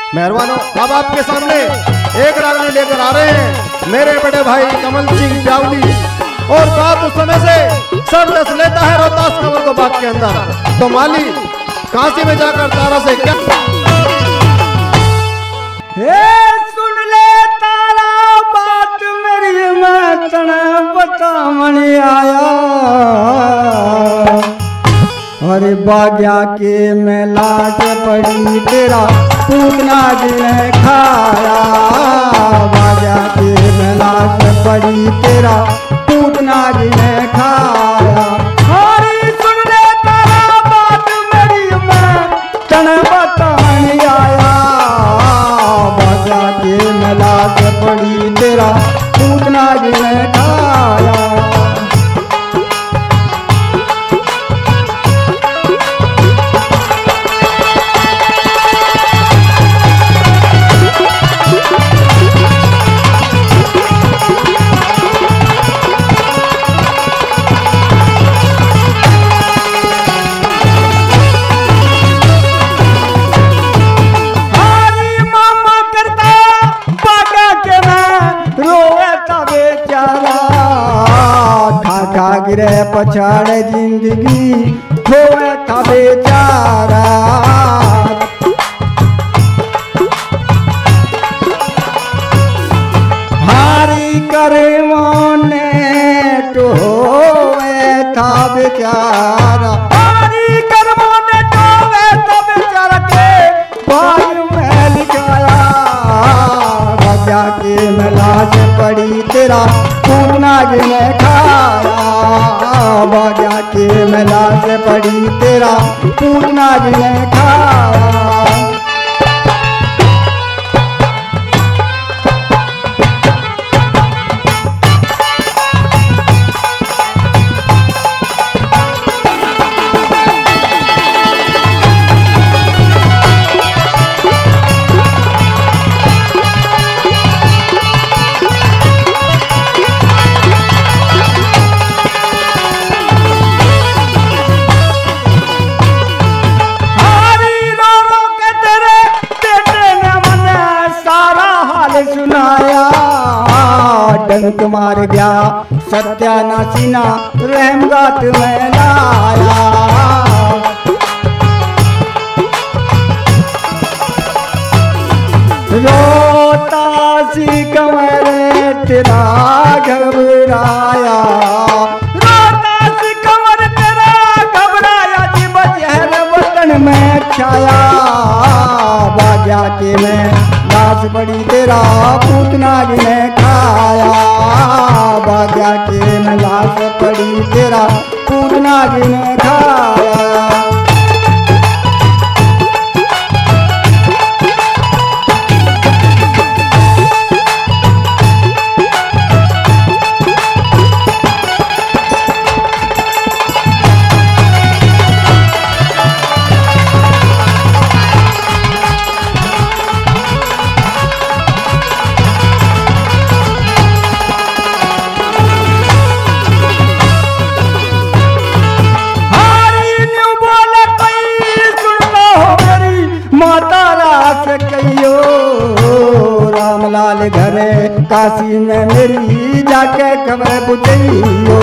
मेहरबानों, अब आपके सामने एक रागनी लेकर आ रहे हैं मेरे बड़े भाई कमल सिंह ब्यावली। और बात उस समय से सब रस लेता है रोहतास कमल को बाग के अंदर। तो माली काशी में जाकर तारा से क्या सुन ले तारा बात मेरी, मैं तना बता मणि आया। अरे बाग्या के मेला के पड़ी तेरा पूतना जिन्हें खाया। बाग्या के मेला के पड़ी तेरा पूतना जिन्हें खाया। अरे सुन ले तारा बात मेरी, मैं तना बता मणि आया। बाग्या के मेला के पड़ी तेरा पूतना जिन्हें खाया। गिरे पछाड़ जिंदगी खोए था बेचारा। हारी करे मोने तो होए था बेचारा। हारी कर मोने तो होए था बेचारा के भाई में लिखाया। बाग्या के मेला से पड़ी तेरा पूतना जिन्हें खाया। बाग्या के मेला से पड़ी तेरा पूतना जिन्हें खाया। डंक मार गया सत्यानाशीना रहमगात में लाया। रोता सी कमर तेरा घबराया। रोता सी कमर तेरा घबराया। जीव जहर वतन में छाया। बाग्या के में लाश पड़ी तेरा पूतना जिन्हें खाया। बाग्या के में लाश पड़ी तेरा पूतना जिन्हें खाया। रामलाल घरे काशी में मेरी जाके खबर बुझियो।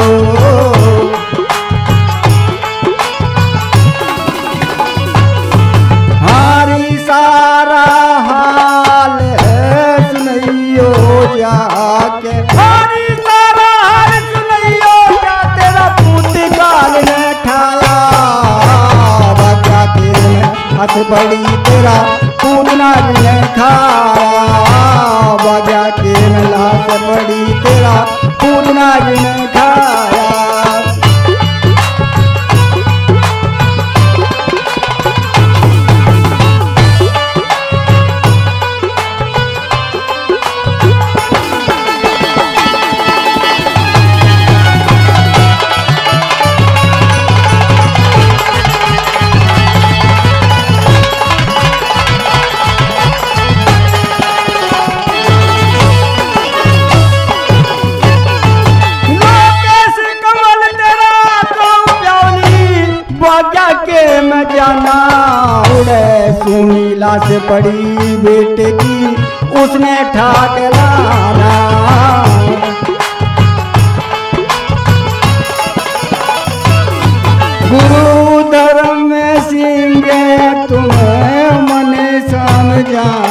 हारी सारा हाल सुनइयो जाके। हारी सारा हाल सुनइयो जा तेरा पूत गाल ने खाया। बाग्या के हाथ बड़ी तेरा पूतना जिन्हें खाया। बाग्या के मेला से पड़ी तेरा पूतना जिन्हें खाया। के मैं जाना उड़े सुनीला से पड़ी बेटे की उसने ठाक लाना। गुरु धर्म में सिंह तुम्हें मन समझा